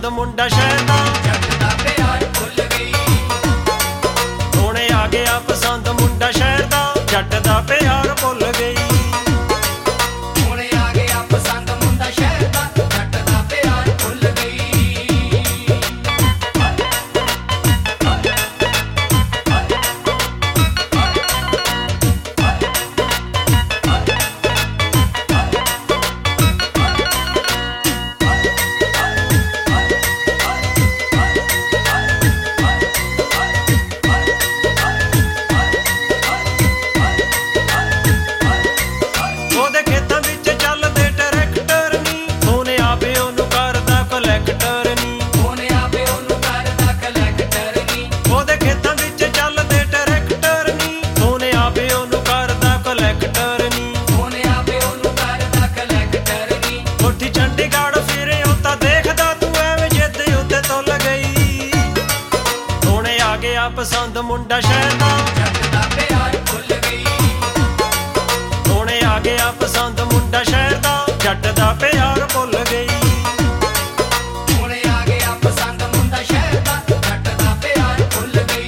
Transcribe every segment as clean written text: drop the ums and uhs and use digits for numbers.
ਪਸੰਦ ਮੁੰਡਾ ਸ਼ਹਿਰ ਦਾ, ਜੱਟ ਦਾ ਪਿਆਰ ਭੁੱਲ ਗਈ। ਹੁਣੇ ਆ ਗਿਆ ਪਸੰਦ ਮੁੰਡਾ ਸ਼ਹਿਰ ਦਾ, ਜੱਟ ਦਾ ਪਿਆਰ ਭੁੱਲ ਗਈ। ਹੁਣੇ ਆ ਗਿਆ ਪਸੰਦ ਮੁੰਡਾ ਸ਼ਹਿਰ ਦਾ, ਜੱਟ ਦਾ ਪਿਆਰ ਭੁੱਲ ਗਈ। ਉਹਦੇ ਖੇਤਾਂ ਵਿੱਚ ਚੱਲਦੇ ਟਰੈਕਟਰ ਨੀ, ਉਹਨੇ ਆਪੇ ਉਹਨੂੰ ਕਰਦਾ ਕਲੈਕਟਰ ਨੀ। ਉਹਨੇ ਆਪੇ ਉਹਨੂੰ ਕਰਦਾ ਕਲੈਕਟਰ ਨੀ। ਉਹਦੇ ਖੇਤਾਂ ਵਿੱਚ ਚੱਲਦੇ ਟਰੈਕਟਰ ਨੀ, ਉਹਨੇ ਆਪੇ ਉਹਨੂੰ ਕਰਦਾ ਕਲੈਕਟਰ ਨੀ। ਉਹਨੇ ਆਪੇ ਉਹਨੂੰ ਕਰਦਾ ਕਲੈਕਟਰ ਨੀ। ਕੋਠੀ ਚੰਡੀਗੜ੍ਹ ਫਿਰੇ ਉਹ ਤਾਂ ਦੇਖਦਾ ਤੂੰ ਐਵੇਂ ਜਿੱਦ ਉੱਤੇ ਤੁੱਲ ਗਈ। ਹੁਣੇ ਆ ਗਿਆ ਪਸੰਦ ਮੁੰਡਾ ਸ਼ਹਿਰ ਦਾ, ਜੱਟ ਦਾ ਪਿਆਰ ਭੁੱਲ ਗਈ। ਹੁਣੇ ਆ ਗਿਆ ਪਸੰਦ ਮੁੰਡਾ ਸ਼ਹਿਰ ਦਾ, ਜੱਟ ਦਾ ਪਿਆਰ ਭੁੱਲ ਗਈ। ਹੁਣੇ ਆ ਗਿਆ ਪਸੰਦ ਮੁੰਡਾ ਸ਼ਹਿਰ ਦਾ, ਜੱਟ ਦਾ ਪਿਆਰ ਭੁੱਲ ਗਈ।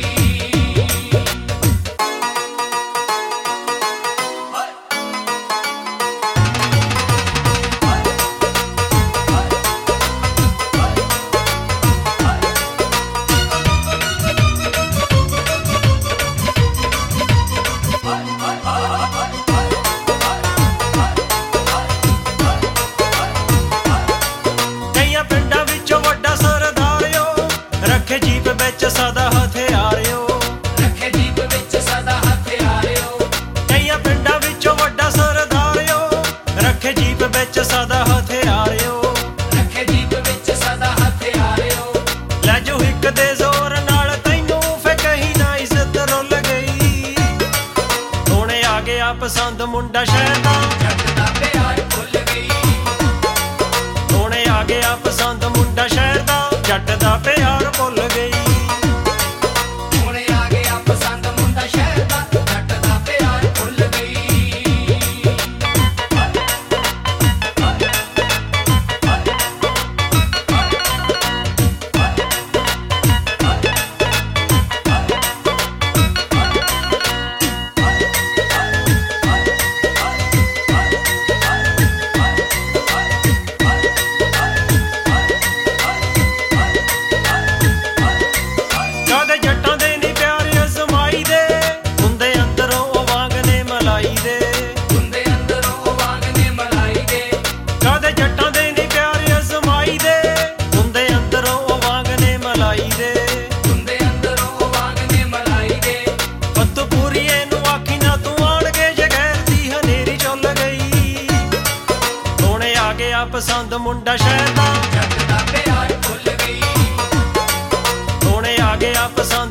ਕਈਆਂ ਪਿੰਡਾਂ ਵਿੱਚੋਂ ਵੱਡਾ ਸਰਦਾਰਿਓ, ਰੱਖੇ ਜੀਪ ਵਿੱਚ ਸਦਾ ਹਥਿਆਰਿਓ। ਰੱਖੇ ਜੀਪ ਵਿੱਚ ਸਦਾ ਹਥਿਆਰਿਓ। ਕਈਆਂ ਪਿੰਡਾਂ ਵਿੱਚੋਂ ਵੱਡਾ ਸਰਦਾਰਿਓ, ਰੱਖੇ ਜੀਪ ਵਿੱਚ ਸਦਾ ਹਥਿਆਰਿਓ। ਰੱਖੇ ਜੀਪ ਵਿੱਚ ਸਦਾ ਹਥਿਆਰਿਓ। ਲੈ ਜੋ ਹਿੱਕ ਦੇ ਜ਼ੋਰ ਨਾਲ ਤੈਨੂੰ ਫੇ ਕਹੀਂ ਨਾ ਇੱਜ਼ਤ ਰੁੱਲ ਗਈ। ਹੁਣੇ ਆ ਗਿਆ ਪਸੰਦ ਮੁੰਡਾ ਸ਼ਹਿਰ ਦਾ, ਜੱਟ ਦਾ ਪਿਆਰ ਭੁੱਲ ਗਈ। ਹੁਣੇ ਆ ਗਿਆ ਪਸੰਦ ਮੁੰਡਾ ਸ਼ਹਿਰ ਦਾ, ਜੱਟ ਦਾ ਪਿਆਰ ਭੁੱਲ ਗਈ। ਹੁਣੇ ਆ ਗਿਆ ਪਸੰਦ ਮੁੰਡਾ ਸ਼ਹਿਰ ਦਾ, ਜੱਟ ਦਾ ਪਿਆਰ ਭੁੱਲ ਗਈ। ਕਦੇ ਜੱਟਾਂ ਦੇ ਨੀ ਪਿਆਰ ਅਜ਼ਮਾਈ ਦੇ, ਹੁੰਦੇ ਅੰਦਰੋਂ ਉਹ ਵਾਂਗ ਨੇ ਮਲਾਈ ਦੇ। ਹੁੰਦੇ ਅੰਦਰੋਂ ਉਹ ਵਾਂਗ ਨੇ ਮਲਾਈ ਦੇ। ਕਦੇ ਜੱਟਾਂ ਦੇ ਨੀ ਪਿਆਰ ਅਜ਼ਮਾਈ ਦੇ, ਹੁੰਦੇ ਅੰਦਰੋਂ ਉਹ ਵਾਂਗ ਨੇ ਮਲਾਈ ਦੇ। ਹੁੰਦੇ ਅੰਦਰੋਂ ਉਹ ਵਾਂਗ ਨੇ ਮਲਾਈ ਦੇ। ਪੱਤੂ ਪੂਰੀਏ ਨੂੰ ਆਖੀ ਨਾ ਤੂੰ ਆਣ ਕੇ ਜਗੈਰ ਦੀ ਹਨੇਰੀ ਚੁੱਲ ਗਈ। ਹੁਣੇ ਆ ਗਿਆ ਪਸੰਦ ਮੁੰਡਾ ਸ਼ਹਿਰ ਦਾ, ਜੱਟ ਦਾ ਪਿਆਰ ਭੁੱਲ ਗਈ। ਹੁਣੇ ਆ ਗਿਆ ਪਸੰਦ